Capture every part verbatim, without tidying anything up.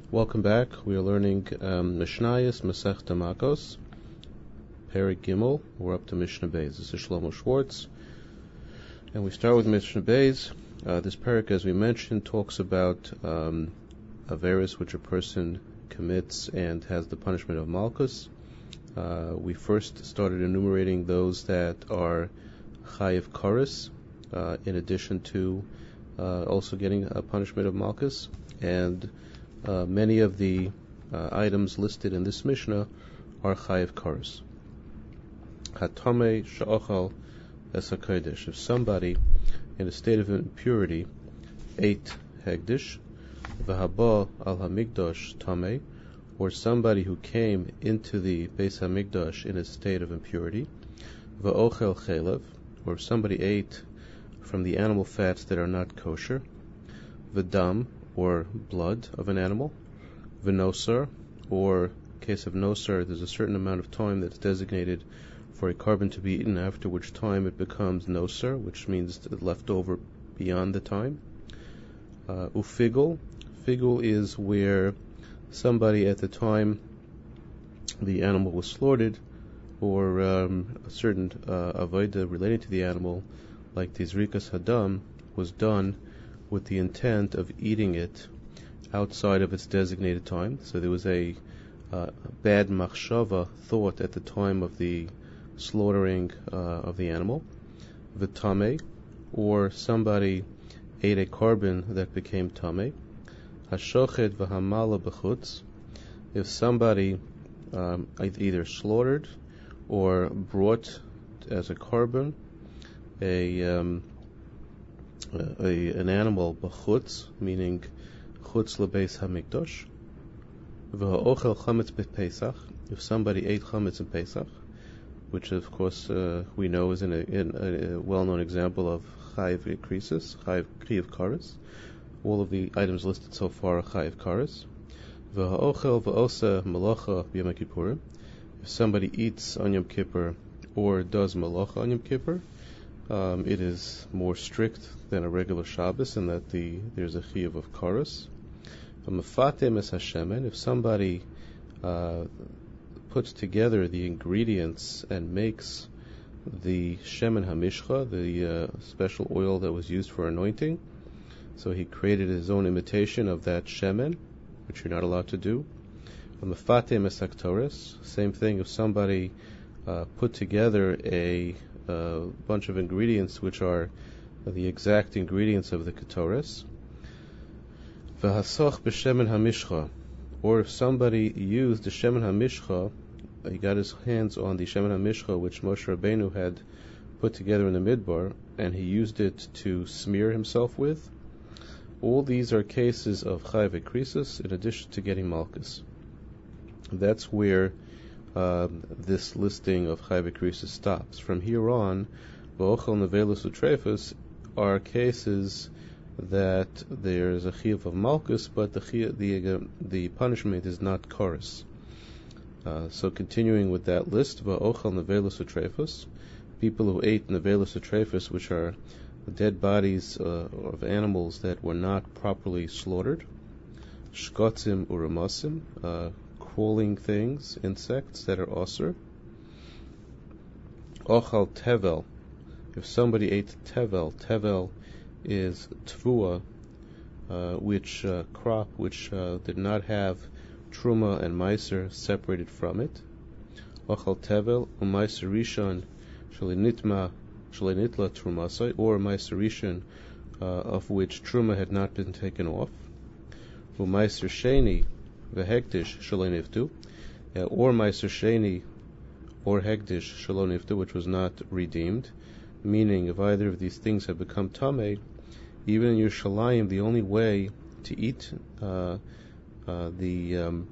Welcome back. We are learning um, Mishnayos Masechta Makos, Perek Gimel. We're up to Mishnah Beis. This is Shlomo Schwartz, and we start with Mishnah Beis. Uh, this Perek, as we mentioned, talks about um, averos which a person commits and has the punishment of Malchus. Uh, we first started enumerating those that are Chayiv Koros, uh, in addition to uh, also getting a punishment of Malchus, and Uh, many of the uh, items listed in this Mishnah are Chayiv Koros. Hatomei she'ochal es hakodesh. If somebody in a state of impurity ate hegdish, v'haba al hamikdash tamei, or somebody who came into the Beis Hamikdash in a state of impurity, v'ochel chelev, or somebody ate from the animal fats that are not kosher, v'dam, or blood of an animal, v'nosar, or case of nosar, there's a certain amount of time that's designated for a carbon to be eaten, after which time it becomes nosar, which means left over beyond the time. Uh, ufigul, figul is where somebody at the time the animal was slaughtered, or um, a certain uh, avodah relating to the animal, like the zrikas hadam, was done with the intent of eating it outside of its designated time. So there was a uh, bad machshava, thought, at the time of the slaughtering uh, of the animal. V'tamei, or somebody ate a carbon that became tamei. Hashochet v'hamala b'chutz, if somebody um, either slaughtered or brought as a carbon a um, A, an animal b'chutz, meaning chutz lebeis hamikdash, v'ha'ochel chametz b'pesach, if somebody ate chametz in Pesach, which of course uh, we know is in a, in a well-known example of chayiv krisis, chayiv kares. All of the items listed so far are chayiv kares. V'ha'ochel v'osa malacha b'yom kippurim, if somebody eats on Yom Kippur or does malacha on Yom Kippur, Um, it is more strict than a regular Shabbos in that the there's a chiyuv of karos. If somebody uh, puts together the ingredients and makes the shemen hamishcha, the uh, special oil that was used for anointing, so he created his own imitation of that shemen, which you're not allowed to do. Same thing if somebody uh, put together a a uh, bunch of ingredients which are the exact ingredients of the ketores. V'hasoch b'shemen hamishcha, or if somebody used the shemen hamishcha, he got his hands on the shemen hamishcha which Moshe Rabbeinu had put together in the Midbar, and he used it to smear himself with. All these are cases of chayiv krisis in addition to getting malchus. That's where Uh, this listing of chayiv krisis stops. From here on, v'ochel nevelus utrefus are cases that there is a chiyuv of malchus, but the the uh, the punishment is not koros. Uh, so continuing with that list, v'ochel nevelus utrefus, people who ate nevelus utrefus, which are dead bodies uh, of animals that were not properly slaughtered, shkotzim uramasim, uh, crawling things, insects that are osir. Ochal tevel, if somebody ate tevel, tevel is tvua, uh, which uh, crop which uh, did not have truma and meiser separated from it. Ochal tevel umeiser rishon shalinitma shalinitla trumasai, or meiser rishon uh, of which truma had not been taken off. Umeiser sheni v'hekdish shelo niftu, or meiser sheni or hekdish shelo niftu, which was not redeemed. Meaning, if either of these things have become tamei, even in Yerushalayim, the only way to eat uh, uh, the um,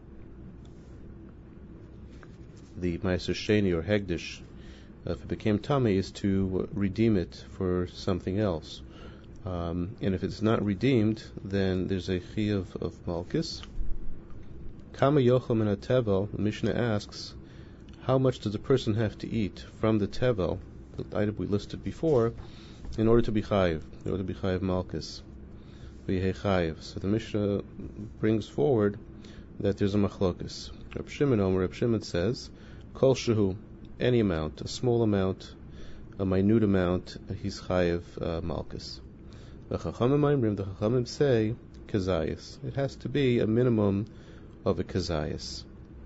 the meiser sheni or hekdish, uh, if it became tamei, is to redeem it for something else. Um, and if it's not redeemed, then there's a chiyuv of malchus. Kama yochel min tevel, the Mishnah asks, how much does a person have to eat from the tevel, the item we listed before, in order to be chayiv, in order to be chayiv malchus, v'yehei chayiv. So the Mishnah brings forward that there's a machlokus. Reb Shimon Omer, Reb Shimon says, Kol shehu, any amount, a small amount, a minute amount, he's chayev uh, malchus. The Chachamim, the Chachamim say, kazayas. It has to be a minimum of a kazayas.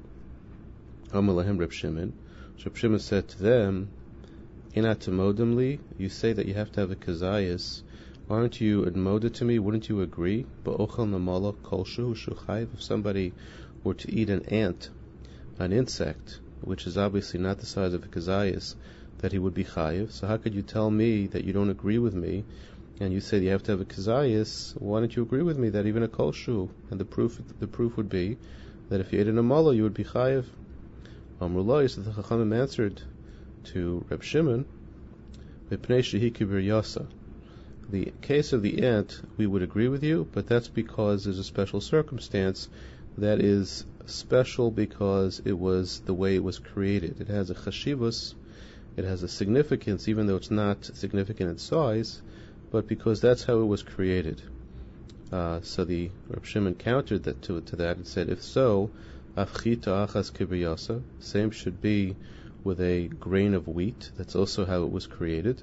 Omer lahem Reb Shimon. Reb Shimon said to them, Inatamodimli, you say that you have to have a kazayas. Aren't you admoda to me? Wouldn't you agree? Ba'ochel namala kol shehu shuchayev. If somebody were to eat an ant, an insect, which is obviously not the size of a kazayas, that he would be chayev. So how could you tell me that you don't agree with me? And you say you have to have a kazayas. Why don't you agree with me that even a kol shehu? And the proof, the proof would be that if you ate an amala, you would be chayev. Amrullah, so the Chachamim answered to Reb Shimon, Mipnei shehi kibir yasa. The case of the ant, we would agree with you, but that's because there's a special circumstance that is special because it was the way it was created. It has a chashivus, it has a significance, even though it's not significant in size, but because that's how it was created. Uh, so the Reb Shimon countered that to, to that and said, if so, afchita achas kibiyasa, same should be with a grain of wheat. That's also how it was created.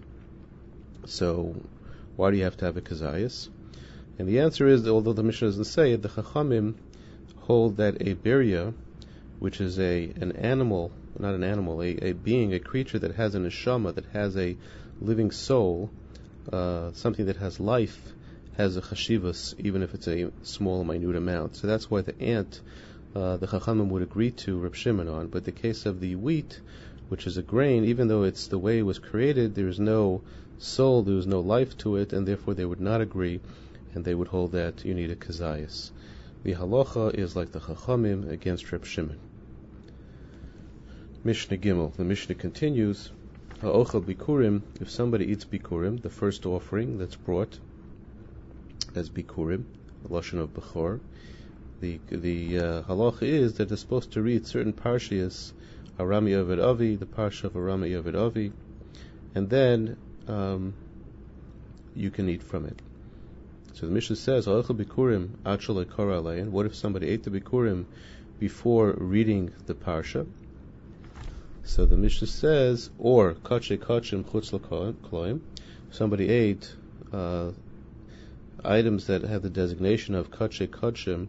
So why do you have to have a kazayas? And the answer is, although the Mishnah doesn't say it, the Chachamim hold that a beria, which is a an animal, not an animal, a, a being, a creature that has an neshama, that has a living soul, uh, something that has life, has a chashivas, even if it's a small, minute amount. So that's why the ant, uh, the Chachamim would agree to Reb Shimon on. But the case of the wheat, which is a grain, even though it's the way it was created, there is no soul, there is no life to it, and therefore they would not agree, and they would hold that you need a kazayas. The halacha is like the Chachamim against Reb Shimon. Mishnah Gimel. The Mishnah continues, Ha'ochel bikurim, if somebody eats bikurim, the first offering that's brought as bikurim, the lashon of bechor, the the uh, halacha is that they're supposed to read certain parshias, Aram Yovid Avi, the parsha of Aram Yovid Avi, and then um, you can eat from it. So the Mishnah says, Ha'ochel bikurim achal lekara alein. What if somebody ate the bikurim before reading the parsha? So the Mishnah says, or kache kachim chutz l'kloim, somebody ate uh, items that have the designation of kache kachim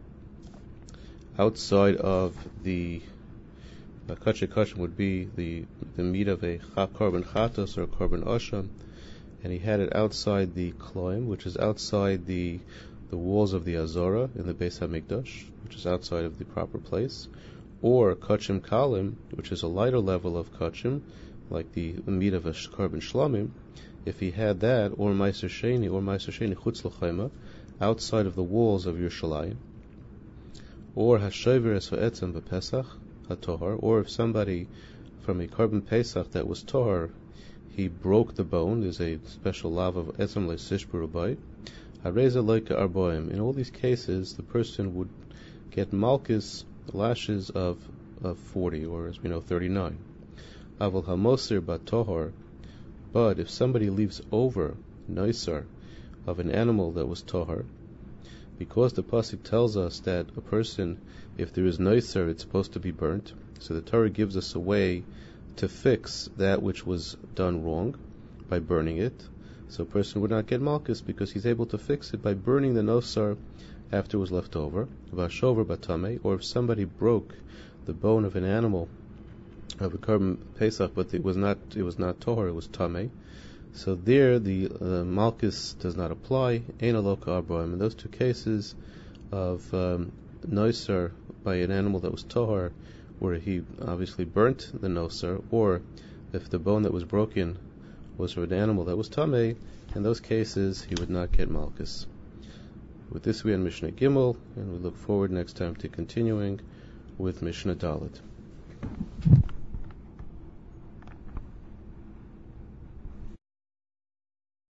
outside of the uh, kache kachim would be the the meat of a korban chatos or a korban asham, and he had it outside the kloim, which is outside the the walls of the Azora in the Beis HaMikdash, which is outside of the proper place. Or kachim kalim, which is a lighter level of kachim, like the meat of a korban shlamim, if he had that, or meiser sheni, or meiser sheni chutz l'chayma, outside of the walls of Yerushalayim, or hashover es ha'etzem b'pesach ha'tohar, or if somebody from a korban pesach that was tohar, he broke the bone, there's a special lav of etzem le'sish b'rubai, hareza loika arboim. In all these cases, the person would get malchus, lashes of, of forty, or as we know, thirty-nine. Aval hamoser bat tohar, but if somebody leaves over noisar of an animal that was tohar, because the pasuk tells us that a person, if there is noisar, it's supposed to be burnt. So the Torah gives us a way to fix that which was done wrong by burning it. So a person would not get malchus because he's able to fix it by burning the nosar after it was left over, vashover batame, or if somebody broke the bone of an animal of a korban pesach, but it was not it was not tohar, it was tameh. So there the uh, malchus does not apply. Ein aloka arbaim. In those two cases of um, noser by an animal that was tohar, where he obviously burnt the noser, or if the bone that was broken was from an animal that was tameh, in those cases he would not get malchus. With this we end Mishnah Gimel, and we look forward next time to continuing with Mishnah Dalet.